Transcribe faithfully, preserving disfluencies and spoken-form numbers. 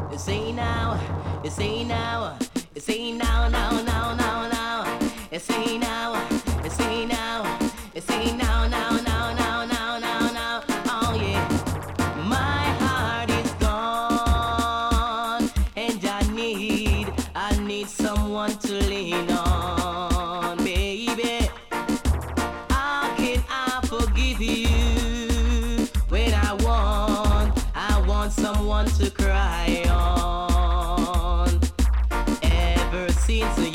Say now, say now, say now, now, now, now, now. Say now, say now, say now, now, now, now, now, now, now. Oh yeah, my heart is gone, and I need, I need someone to lean on, baby. How can I forgive you when I want, I want someone to cry on? Ever since